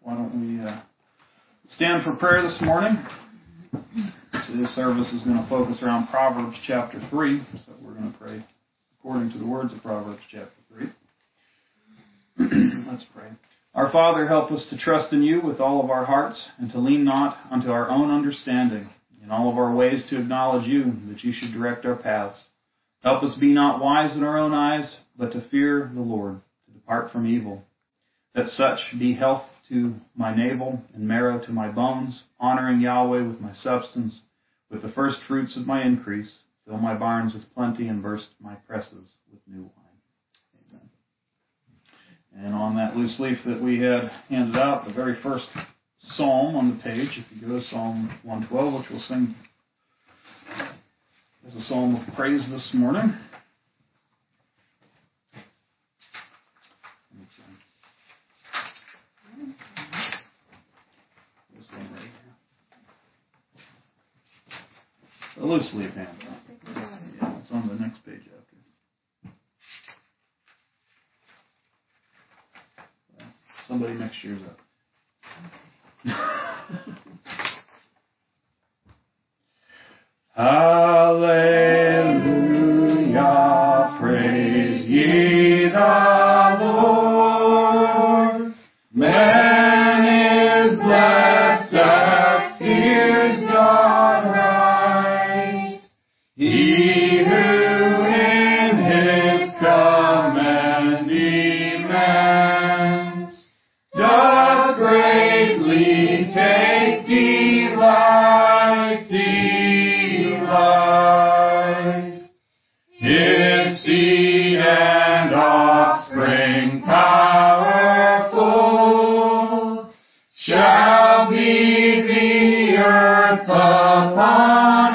why don't we stand for prayer this morning. Today's service is going to focus around Proverbs chapter 3, so we're going to pray according to the words of Proverbs chapter 3. Let's pray. Our Father, help us to trust in you with all of our hearts and to lean not unto our own understanding. In all of our ways to acknowledge you, that you should direct our paths. Help us be not wise in our own eyes, but to fear the Lord, to depart from evil. That such be health to my navel and marrow to my bones, honoring Yahweh with my substance, with the first fruits of my increase. Fill my barns with plenty and burst my presses with new wine. Amen. And on that loose leaf that we had handed out, the very first psalm on the page, if you go to Psalm 112, which we'll sing as a psalm of praise this morning. This one right here. A loose leaf hand. Yeah, it's on the next page after. Somebody mix yours up. Hallelujah, praise ye the Lord. Man is blessed that fears God right. He who in his commandments doth greatly take delight. His seed and offspring powerful shall be the earth upon.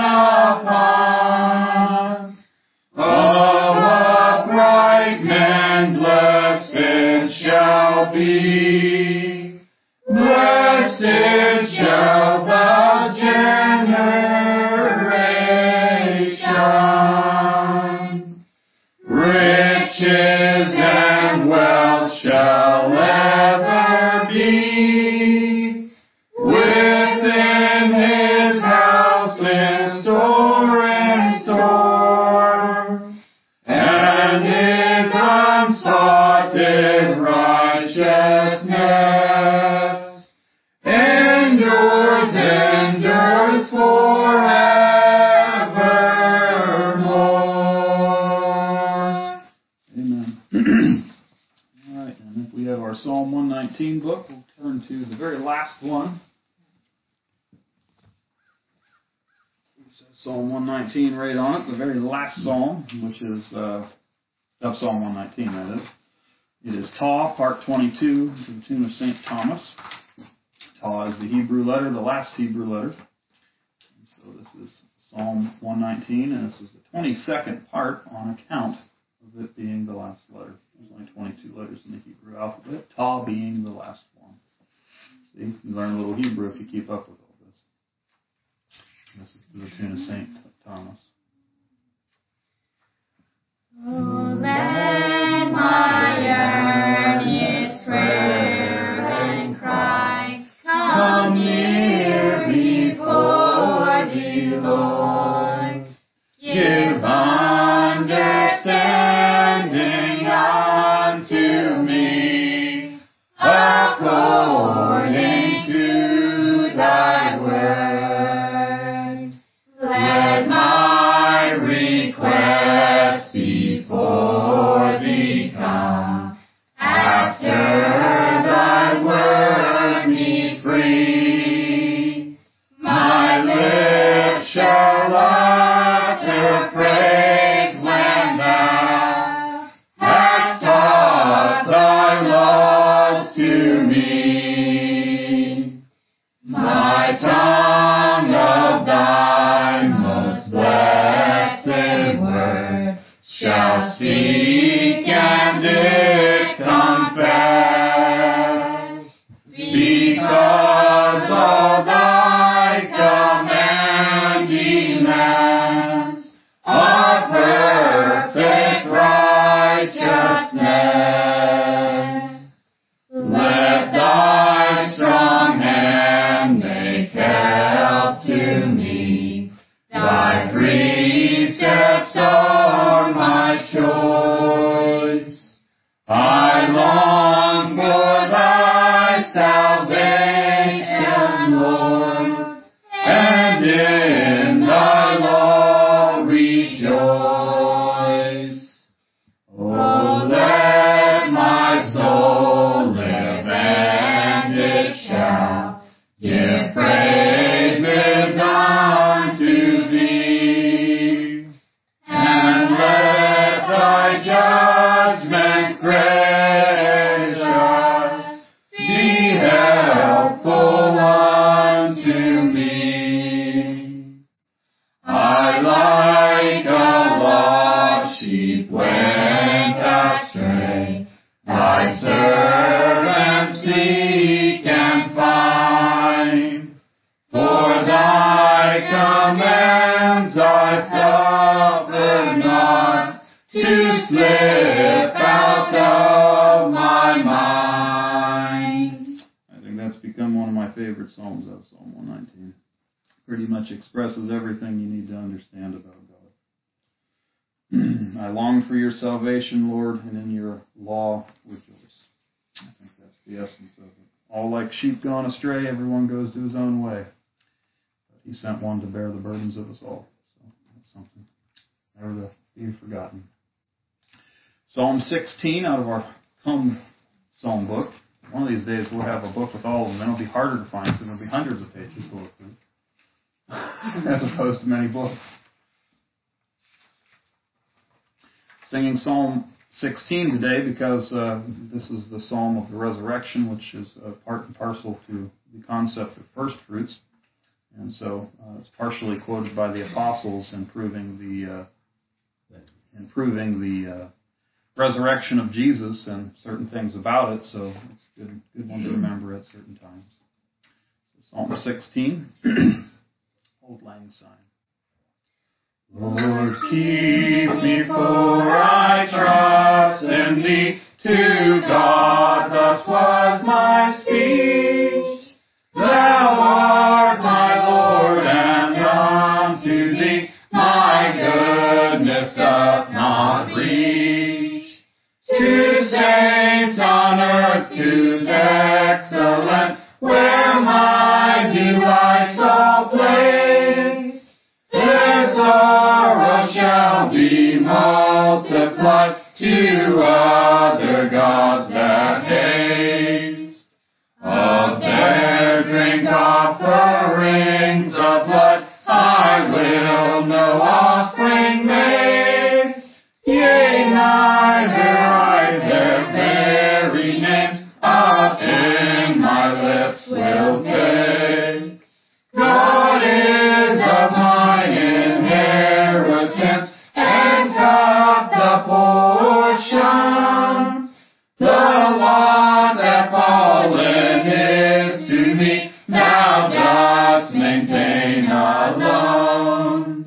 Of upright men blessed shall be. Blessed shall the generation. Riches and wealth shall ever be. Within his house in store, and his unspotted righteousness endures forevermore. Amen. All right, and if we have our Psalm 119 book, we'll turn to the very last one. It says Psalm 119 right on it, the very last psalm, which is of Psalm 119, that is. It is Ta, part 22, to the tune of St. Thomas. Ta is the Hebrew letter, the last Hebrew letter. And so this is Psalm 119, and this is the 22nd part on account of it being the last letter. There's only 22 letters in the Hebrew alphabet, Ta being the last one. See, you learn a little Hebrew if you keep up with all this. And this is to the tune of St. Thomas. Oh, let my earnest prayer and cry come near before thee, Lord. Give understanding unto me according to thy word. Let my request before thee come, after thy word me free. My lips shall utter praise when thou hast taught thy laws to me. My tongue of thy most blessed word shall speak and it confess, because all thy commandments are perfect righteousness. Let thy salvation, Lord, and in thy law rejoice. Oh, let my soul live, and it shall give praises unto thee, and let thy judgment gracious be helpful unto me. I like a lost sheep went astray, thy servant seek and find. For thy commands I suffer not to slip out of my mind. I think that's become one of my favorite psalms out of Psalm 119. Pretty much expresses everything you need to understand about God. I long for your salvation, Lord, and in your law rejoice. I think that's the essence of it. All like sheep gone astray, everyone goes to his own way. But he sent one to bear the burdens of us all. So that's something never to be forgotten. Psalm 16 out of our home psalm book. One of these days we'll have a book with all of them. Then it'll be harder to find because there'll be hundreds of pages to look through, as opposed to many books. Singing Psalm 16 today because this is the Psalm of the Resurrection, which is part and parcel to the concept of first fruits. And so it's partially quoted by the apostles in proving the resurrection of Jesus and certain things about it. So it's a good one to remember at certain times. So Psalm 16, Old Lang Syne. Lord, keep me, for I trust in thee. To God thus was my speech. Thou art my Lord, and unto thee my goodness doth not reach. To saints on earth, to excellent, where my delights all place, their sorrow shall be multiplied to other gods that hate. Of their drink offerings of blood I will no offering make. Yea, neither I their very names up in my lips will take. God is of mine inheritance, and cut the portion. The lot that fallen is to me, thou dost maintain alone.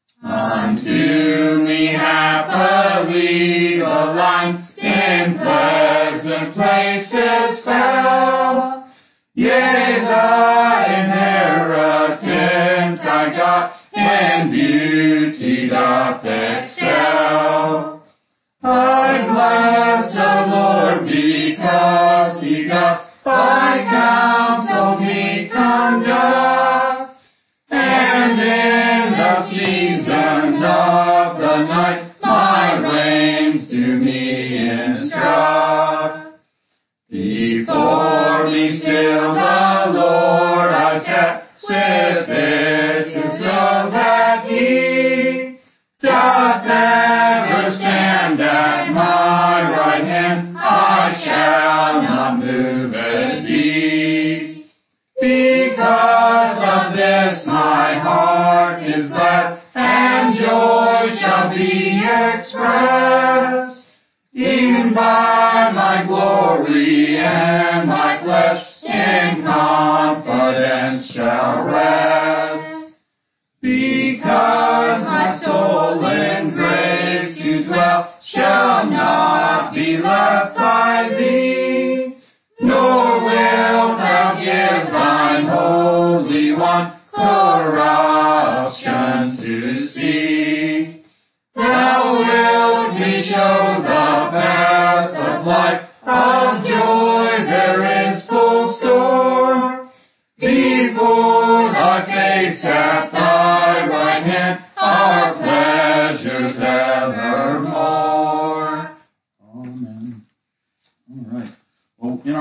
Unto me happily the line in pleasant places fell. Yea, the inheritance I got in beauty doth excel. I bless the Lord because he doth by counsel me conduct, and in the seasons of the night my reins to me instruct. Before me still the Lord I sat, sufficient so that he doth ever stand at my right hand, I shall not move at thee. Because of this my heart is glad, and joy shall be expressed, even by my glory and my flesh in confidence shall rest. Because my soul in grace to dwell shall not be left by thee, nor wilt thou give thine Holy One corruption to see. Thou wilt me show the path of life, of joy there is full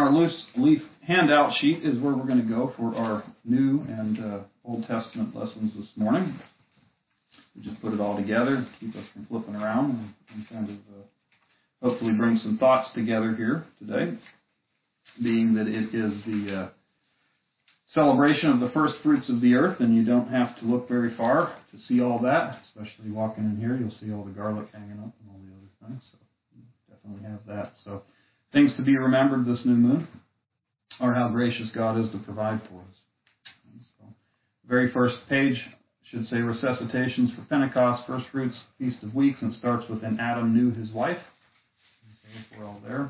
our loose leaf handout sheet is where we're going to go for our New and Old Testament lessons this morning. We just put it all together to keep us from flipping around and kind of hopefully bring some thoughts together here today, being that it is the celebration of the first fruits of the earth, and you don't have to look very far to see all that, especially walking in here. You'll see all the garlic hanging up and all the other things, so you definitely have that. So things to be remembered this new moon are how gracious God is to provide for us. And so, very first page should say resuscitations for Pentecost, first fruits, Feast of Weeks, and starts with "And Adam knew his wife." And so we're all there.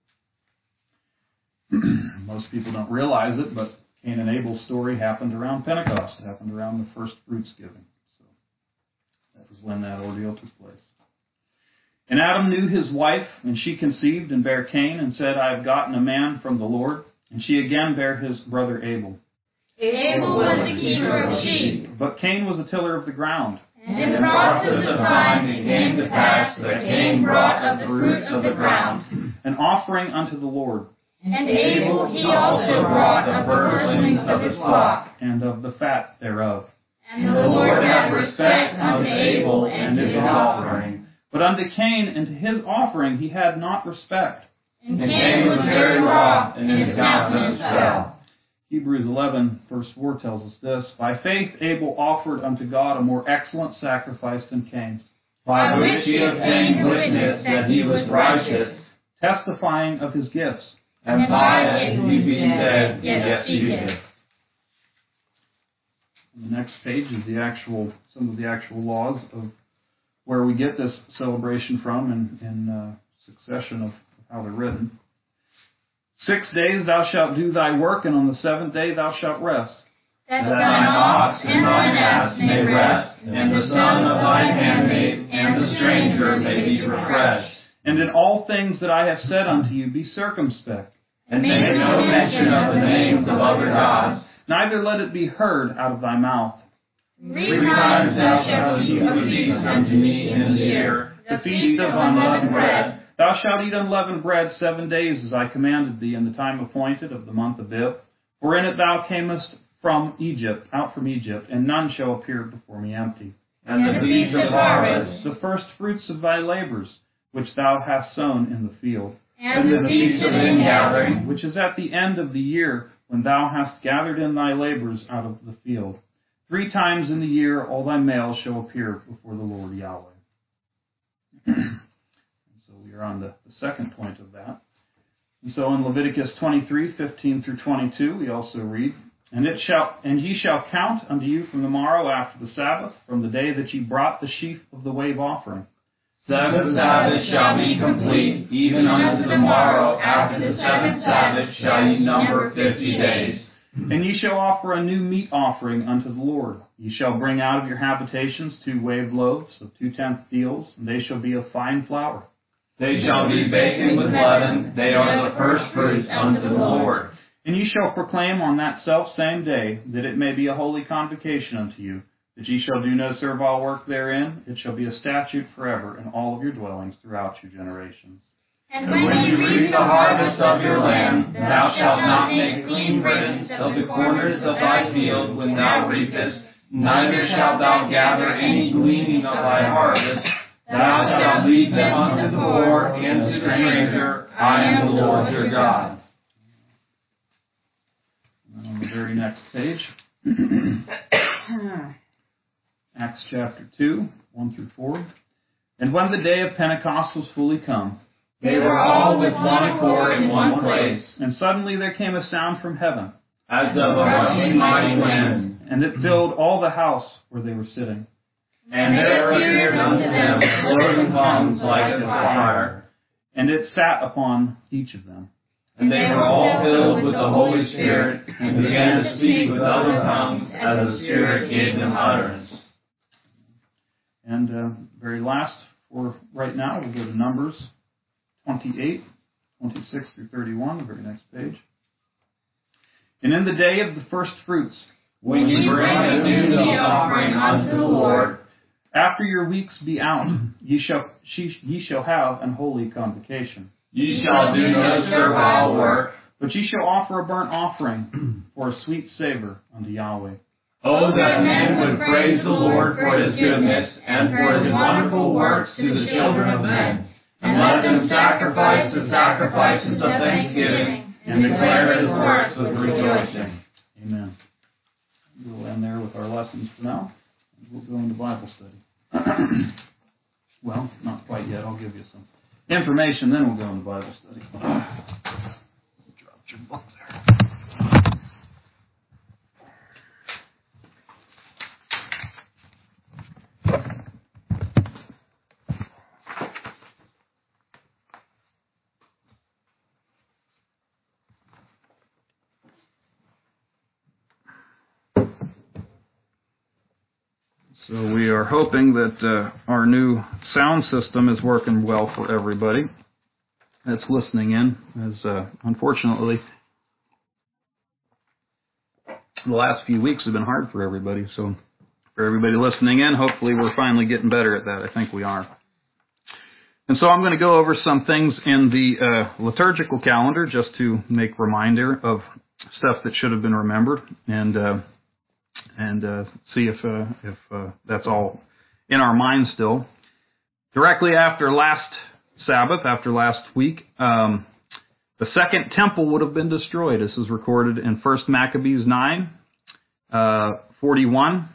Most people don't realize it, but Cain and Abel's story happened around Pentecost. It happened around the first fruits giving. So that was when that ordeal took place. "And Adam knew his wife, and she conceived and bare Cain, and said, I have gotten a man from the Lord. And she again bare his brother Abel. Abel was a keeper of sheep, But Cain was a tiller of the ground. and in the process of time it came to pass that Cain brought of the fruit of the ground. An offering unto the Lord, And Abel he also brought of the firstlings of his flock. and of the fat thereof. And the Lord had respect unto Abel and to his offering. But unto Cain and to his offering he had not respect. And Cain was very wroth, and his countenance fell. Hebrews 11, verse 4 tells us this: By faith Abel offered unto God a more excellent sacrifice than Cain, By which he obtained witness that he was righteous, testifying of his gifts. and by it he being dead, yet speaketh. On the next page is some of the actual laws of where we get this celebration from in succession of how they're written. 6 days thou shalt do thy work, and on the seventh day thou shalt rest. That thine ox and thine ass may rest, and the son of thine handmaid and the stranger may be refreshed. And in all things that I have said unto you, be circumspect. And make no mention of the names of other gods. Neither let it be heard out of thy mouth. 3 times thou shalt keep a feast unto me in the year, the feast of unleavened bread. Thou shalt eat unleavened bread 7 days, as I commanded thee, in the time appointed of the month of Abib. For in it thou camest out from Egypt, and none shall appear before me empty. And the feast of harvest, The first fruits of thy labors, which thou hast sown in the field. and the feast of ingathering, Which is at the end of the year, when thou hast gathered in thy labors out of the field. 3 times in the year all thy males shall appear before the Lord Yahweh. And so we are on the second point of that. And so in Leviticus 23, 15 through 22, we also read, And ye shall count unto you from the morrow after the Sabbath, from the day that ye brought the sheaf of the wave offering. 7 Sabbaths shall be complete, even unto the morrow after the 7th Sabbath shall ye number 50 days. And ye shall offer a new meat offering unto the Lord. Ye shall bring out of your habitations 2 waved loaves of 2/10 deals, and they shall be of fine flour. They shall be baken with leaven, they are the first fruits unto the Lord. And ye shall proclaim on that selfsame day that it may be a holy convocation unto you, that ye shall do no servile work therein. It shall be a statute forever in all of your dwellings throughout your generations. And when you reap the harvest of your land, thou shalt not make clean riddance of the corners of thy field when thou reapest, neither shalt thou gather any gleaning of thy harvest. Thou shalt leave them unto the poor and to the stranger. I am the Lord your God. And on the very next page, Acts chapter 2, 1 through 4. And when the day of Pentecost was fully come, They were all with one accord in one place, and suddenly there came a sound from heaven, as of a rushing mighty wind. and it filled all the house where they were sitting. And there appeared unto them cloven tongues like as of fire. And it sat upon each of them. And they were all filled with the Holy Spirit, and began to speak with other tongues as the Spirit gave them utterance. And very last for right now, we'll go to Numbers 28, 26 through 31, the very next page. And in the day of the first fruits, When ye bring a new meat offering unto the Lord, after your weeks be out, ye shall have an holy convocation. ye shall do no servile work, But ye shall offer a burnt offering for a sweet savor unto Yahweh. Oh, that men would praise the Lord for His goodness and for His wonderful works to the children of men, and let them sacrifice the sacrifices of thanksgiving and declare His works with rejoicing. Amen. We'll end there with our lessons for now. We'll go into Bible study. Well, not quite yet. I'll give you some information, then we'll go into Bible study. Dropped your book there. So we are hoping that our new sound system is working well for everybody that's listening in, as unfortunately the last few weeks have been hard for everybody. So for everybody listening in, hopefully we're finally getting better at that. I think we are. And so I'm going to go over some things in the liturgical calendar just to make reminder of stuff that should have been remembered, and see if that's all in our minds still. Directly after last Sabbath, after last week, the second temple would have been destroyed. This is recorded in 1 Maccabees 9:54,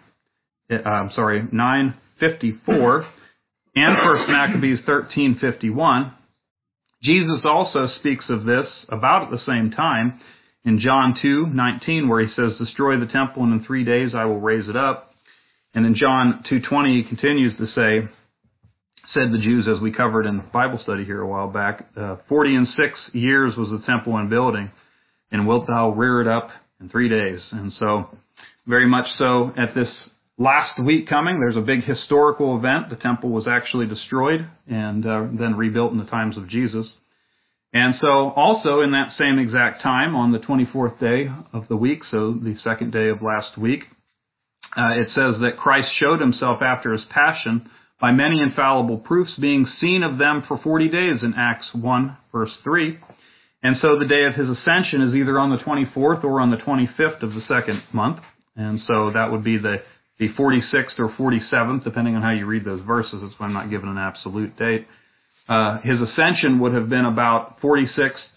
and 1 Maccabees 13:51. Jesus also speaks of this about at the same time in John 2:19, where he says, "Destroy the temple, and in 3 days I will raise it up." And in John 2:20, he continues to say, said the Jews, as we covered in Bible study here a while back, 40 years was the temple in building, and wilt thou rear it up in 3 days? And so, very much so, at this last week coming, there's a big historical event. The temple was actually destroyed and then rebuilt in the times of Jesus. And so also in that same exact time, on the 24th day of the week, so the second day of last week, it says that Christ showed himself after his passion by many infallible proofs, being seen of them for 40 days in Acts 1, verse 3. And so the day of his ascension is either on the 24th or on the 25th of the second month. And so that would be the 46th or 47th, depending on how you read those verses. That's why I'm not giving an absolute date. His ascension would have been about 40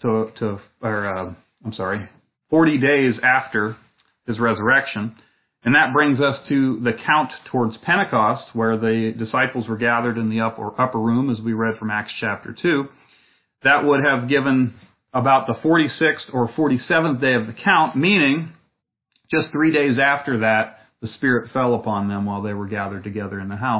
days after his resurrection. And that brings us to the count towards Pentecost, where the disciples were gathered in the upper room, as we read from Acts chapter 2. That would have given about the 46th or 47th day of the count, meaning just 3 days after that, the Spirit fell upon them while they were gathered together in the house.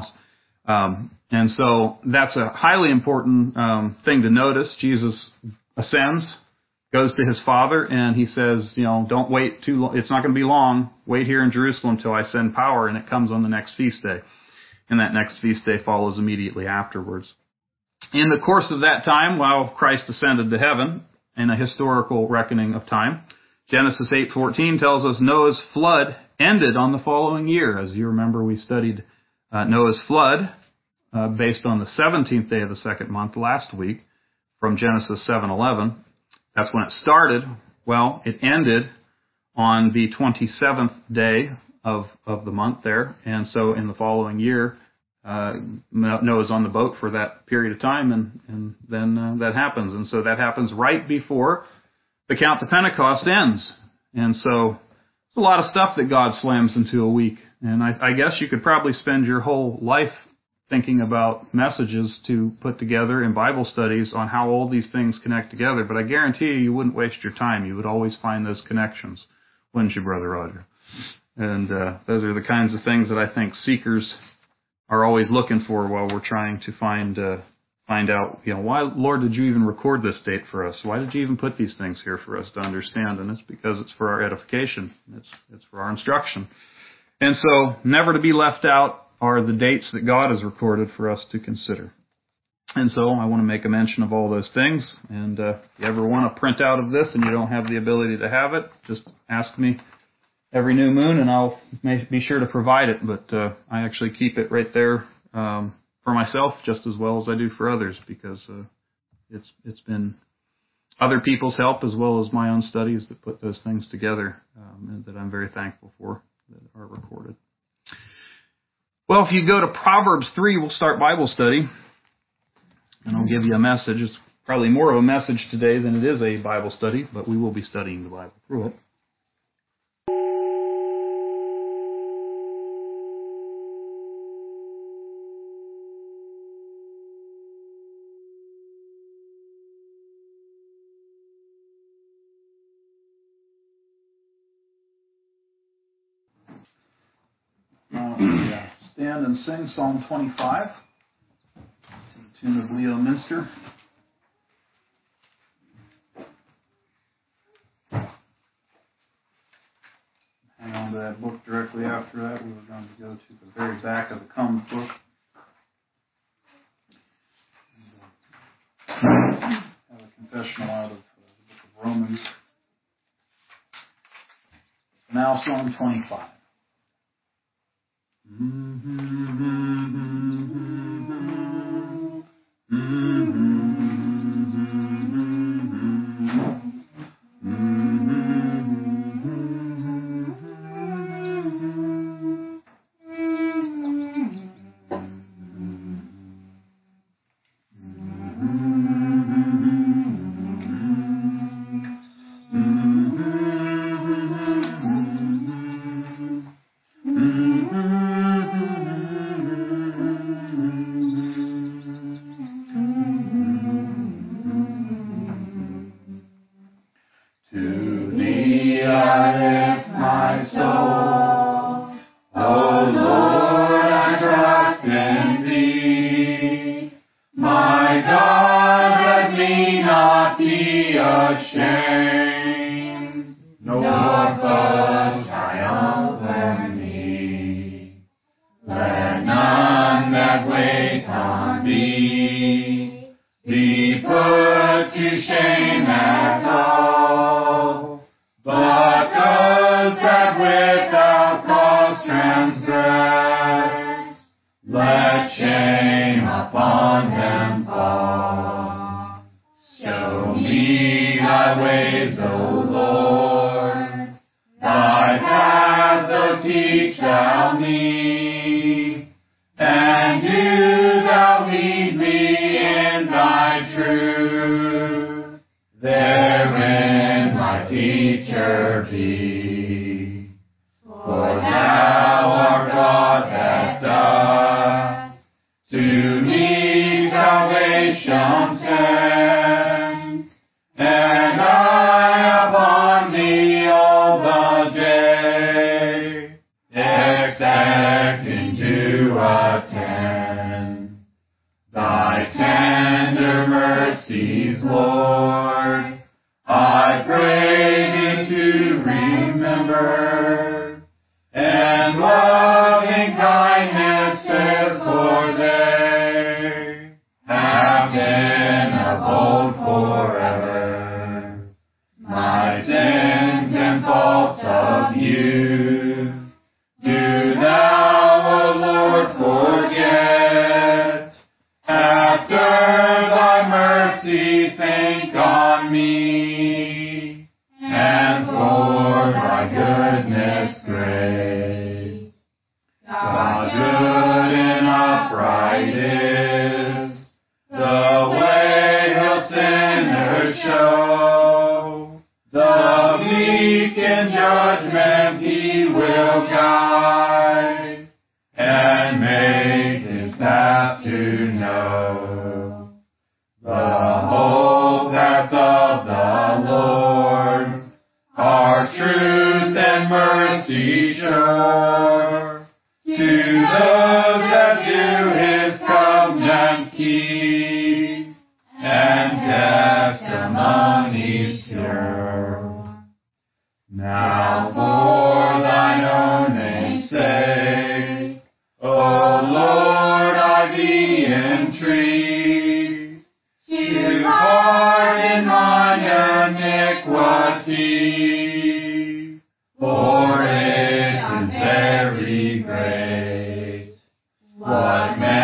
And so that's a highly important thing to notice. Jesus ascends, goes to his Father, and he says, don't wait too long. It's not going to be long. Wait here in Jerusalem till I send power, and it comes on the next feast day. And that next feast day follows immediately afterwards. In the course of that time, while Christ ascended to heaven, in a historical reckoning of time, Genesis 8:14 tells us Noah's flood ended on the following year. As you remember, we studied Noah's flood based on the 17th day of the second month last week from Genesis 7:11. That's when it started. Well, it ended on the 27th day of the month there. And so in the following year, Noah's on the boat for that period of time, and then that happens. And so that happens right before the count to Pentecost ends. And so it's a lot of stuff that God slams into a week. And I guess you could probably spend your whole life thinking about messages to put together in Bible studies on how all these things connect together. But I guarantee you wouldn't waste your time. You would always find those connections, wouldn't you, Brother Roger? And those are the kinds of things that I think seekers are always looking for while we're trying to find out, why, Lord, did you even record this date for us? Why did you even put these things here for us to understand? And it's because it's for our edification. It's for our instruction. And so, never to be left out are the dates that God has recorded for us to consider. And so, I want to make a mention of all those things. And if you ever want a printout of this and you don't have the ability to have it, just ask me every new moon and I'll be sure to provide it. But I actually keep it right there for myself just as well as I do for others, because it's been other people's help as well as my own studies that put those things together, and that I'm very thankful for, that are recorded. Well, if you go to Proverbs 3, we'll start Bible study, and I'll give you a message. It's probably more of a message today than it is a Bible study, but we will be studying the Bible through it. Stand and sing Psalm 25 to the tune of Leo Minster. Hang on to that book directly after that. We were going to go to the very back of the Comes book. Have a confessional out of the book of Romans. Now Psalm 25.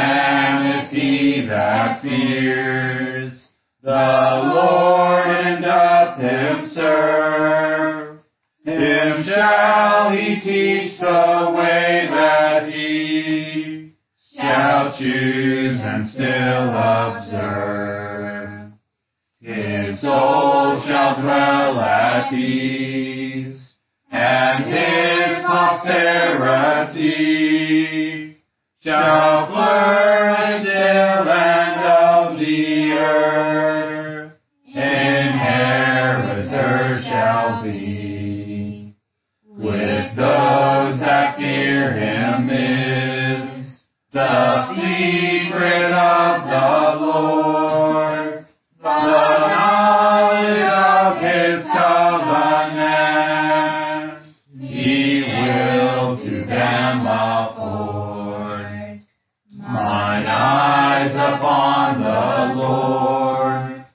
That fears the Lord and teach the way that he shall choose and still observe. His soul shall dwell at ease, and his posterity shall flourish till end of the earth. Inheritor shall be with those that fear him is the secret of the Lord, the knowledge of his covenant. He will to them afford. Mine eyes upon the Lord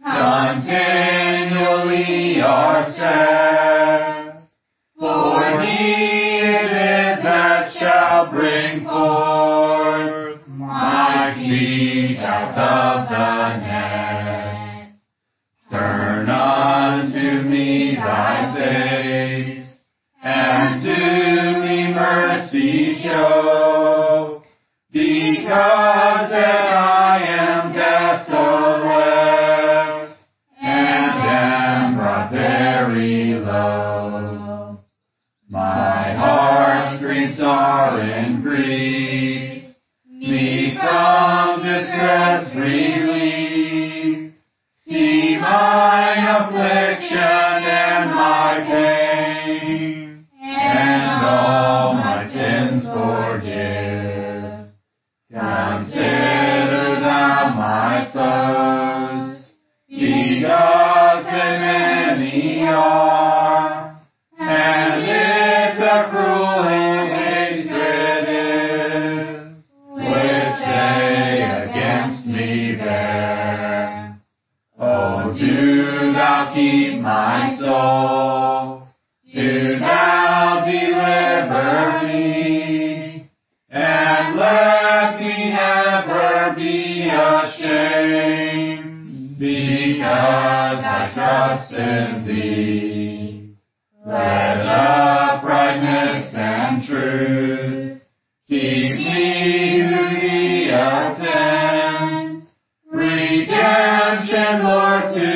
continually are set, for he it is that shall bring forth my feet out of the net. Turn unto me thy face, and to me mercy show, because that I am desolate, and am brought very low. My heart's griefs are increased, me from distress relieve. See mine affliction and my pain, and all my sins forgive. Consider thou my foes, because they many are, and if the cruel hatred is, which they against me bear. Oh, do thou keep my soul, do thou deliver me, and let me never be ashamed, because I trust in thee. Let uprightness and truth keep me to thee attend. Redemption, Lord, to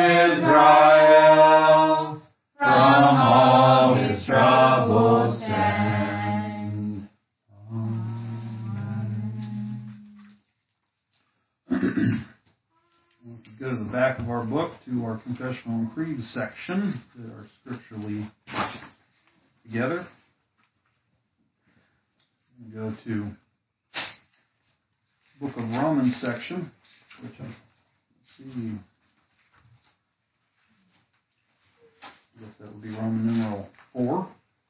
Israel, from all his troubles send. We'll go to the back of our book to our confessional and creed section that are scripturally together. We'll go to Book of Romans section, which I see. I guess that would be Roman numeral 4.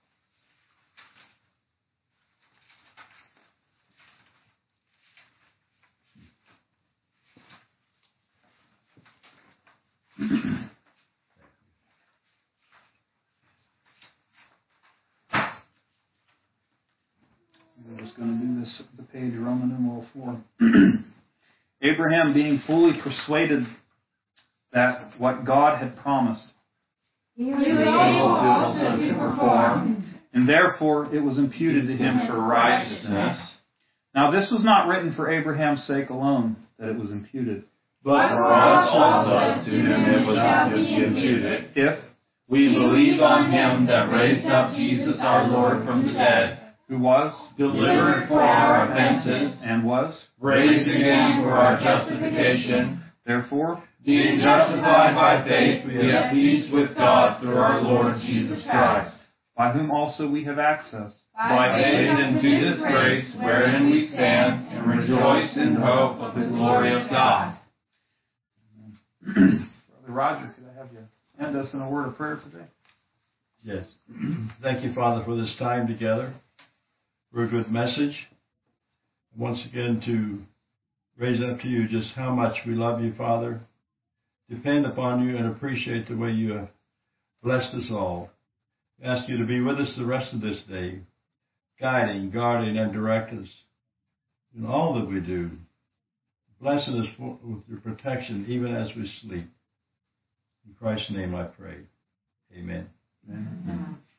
We're just going to do this at the page, Roman numeral 4. Abraham, being fully persuaded that what God had promised, He was able also to perform, and therefore it was imputed to him for righteousness. Now this was not written for Abraham's sake alone, that it was imputed, but for us also to whom it was imputed, if we believe on him that raised up Jesus our Lord from the dead, who was delivered for our offenses, and was raised again for our justification. Therefore, being justified by faith, we have peace with God through our Lord Jesus Christ, by whom also we have access, by faith into this grace wherein we stand and rejoice in hope of the glory of God. Brother Roger, could I have you end us in a word of prayer today? Yes. Thank you, Father, for this time together, for a good message. Once again, to raise up to you just how much we love you, Father, depend upon you, and appreciate the way you have blessed us all. We ask you to be with us the rest of this day, guiding, guarding, and direct us in all that we do. Blessing us with your protection even as we sleep. In Christ's name I pray. Amen. Amen.